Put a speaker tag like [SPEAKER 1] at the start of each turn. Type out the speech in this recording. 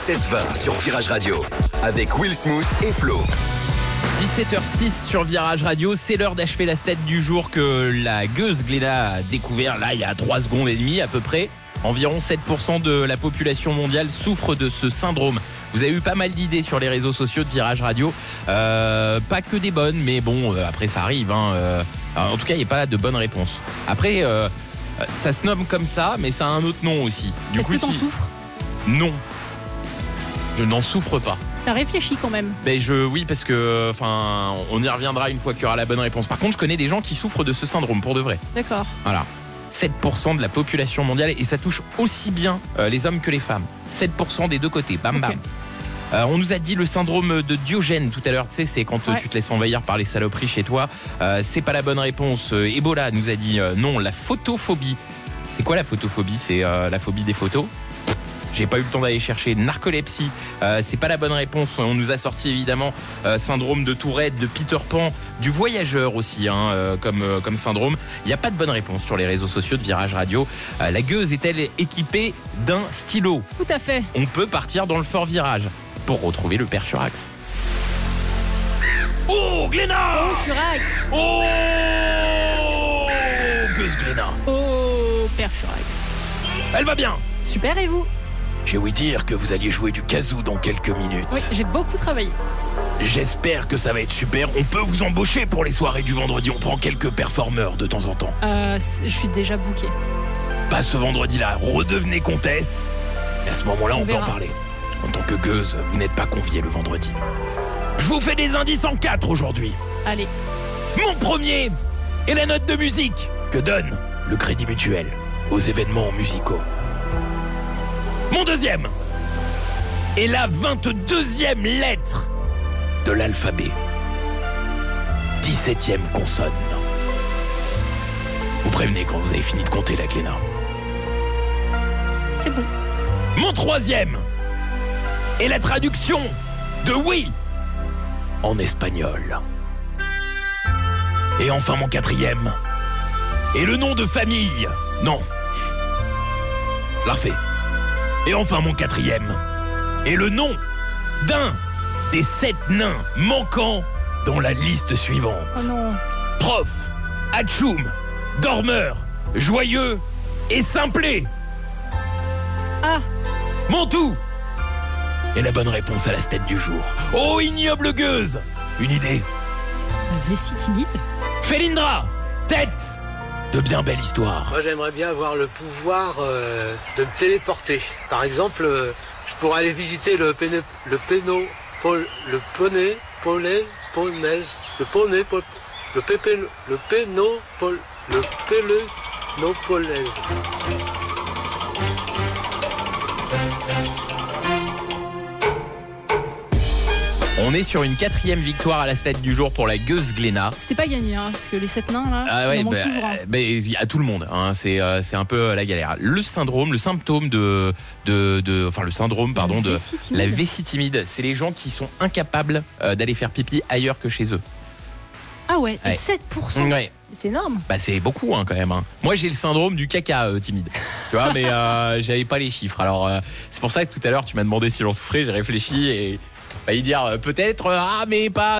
[SPEAKER 1] 16-20 sur Virage Radio avec Will Smooth et Flo.
[SPEAKER 2] 17h06 sur Virage Radio, c'est l'heure d'achever la stat du jour que la gueuse Glénat a découvert là il y a 3 secondes et demie à peu près. Environ 7% de la population mondiale souffre de ce syndrome. Vous avez eu pas mal d'idées sur les réseaux sociaux de Virage Radio. Pas que des bonnes, mais bon, après ça arrive. En tout cas, il n'y a pas de bonnes réponses. Après, ça se nomme comme ça, mais ça a un autre nom aussi.
[SPEAKER 3] Est-ce que t'en souffres ?
[SPEAKER 2] Non. Je n'en souffre pas.
[SPEAKER 3] T'as réfléchi quand même.
[SPEAKER 2] Oui, parce que on y reviendra une fois qu'il y aura la bonne réponse. Par contre, je connais des gens qui souffrent de ce syndrome, pour de vrai.
[SPEAKER 3] D'accord.
[SPEAKER 2] Voilà. 7% de la population mondiale, et ça touche aussi bien les hommes que les femmes. 7% des deux côtés, bam bam. Okay. On nous a dit le syndrome de Diogène tout à l'heure, tu sais, c'est quand tu te laisses envahir par les saloperies chez toi. C'est pas la bonne réponse. Ebola nous a dit non, la photophobie. C'est quoi la photophobie ? C'est la phobie des photos. J'ai pas eu le temps d'aller chercher. Narcolepsie, c'est pas la bonne réponse. On nous a sorti évidemment syndrome de Tourette, de Peter Pan, du voyageur aussi, comme syndrome. Il n'y a pas de bonne réponse sur les réseaux sociaux de Virage Radio. La gueuse est-elle équipée d'un stylo ?
[SPEAKER 3] Tout à fait.
[SPEAKER 2] On peut partir dans le fort virage pour retrouver le père Furax. Oh, Glénat !
[SPEAKER 3] Oh, Furax !
[SPEAKER 2] Oh, gueuse Glénat !
[SPEAKER 3] Oh, père Furax.
[SPEAKER 2] Elle va bien !
[SPEAKER 3] Super, et vous ?
[SPEAKER 2] J'ai ouï dire que vous alliez jouer du kazoo dans quelques minutes.
[SPEAKER 3] Oui, j'ai beaucoup travaillé.
[SPEAKER 2] J'espère que ça va être super. On peut vous embaucher pour les soirées du vendredi. On prend quelques performeurs de temps en temps.
[SPEAKER 3] Je suis déjà bookée.
[SPEAKER 2] Pas ce vendredi-là. Redevenez comtesse. Et à ce moment-là, on peut en parler. En tant que gueuse, vous n'êtes pas conviée le vendredi. Je vous fais des indices en 4 aujourd'hui.
[SPEAKER 3] Allez.
[SPEAKER 2] Mon premier est la note de musique que donne le Crédit Mutuel aux événements musicaux. Mon deuxième est la 22e lettre de l'alphabet. 17e consonne. Vous prévenez quand vous avez fini de compter, la Glénat.
[SPEAKER 3] C'est bon.
[SPEAKER 2] Mon troisième est la traduction de oui en espagnol. Et enfin mon quatrième est le nom de famille. Non. Je la refais. Et enfin mon quatrième est le nom d'un des 7 nains manquants dans la liste suivante.
[SPEAKER 3] Oh non.
[SPEAKER 2] Prof, atchoum, dormeur, joyeux et simplé.
[SPEAKER 3] Ah.
[SPEAKER 2] Mon tout est la bonne réponse à la stat du jour. Oh, ignoble gueuse. Une idée ?
[SPEAKER 3] Vessie timide.
[SPEAKER 2] Félindra, tête de bien belle histoire.
[SPEAKER 4] Moi, j'aimerais bien avoir le pouvoir de me téléporter. Par exemple, je pourrais aller visiter le Pénopolaise.
[SPEAKER 2] On est sur une 4e victoire à la stat du jour pour la gueuse Glénat.
[SPEAKER 3] C'était pas gagné, parce que les 7 nains, là, il en manque toujours un.
[SPEAKER 2] À tout le monde, c'est un peu la galère. Le symptôme de la vessie timide, c'est les gens qui sont incapables d'aller faire pipi ailleurs que chez eux.
[SPEAKER 3] Ah ouais, et 7%.
[SPEAKER 2] Ouais.
[SPEAKER 3] C'est énorme.
[SPEAKER 2] C'est beaucoup quand même. Moi j'ai le syndrome du caca timide. Tu vois, mais j'avais pas les chiffres. Alors c'est pour ça que tout à l'heure tu m'as demandé si j'en souffrais, j'ai réfléchi et failli dire peut-être mais pas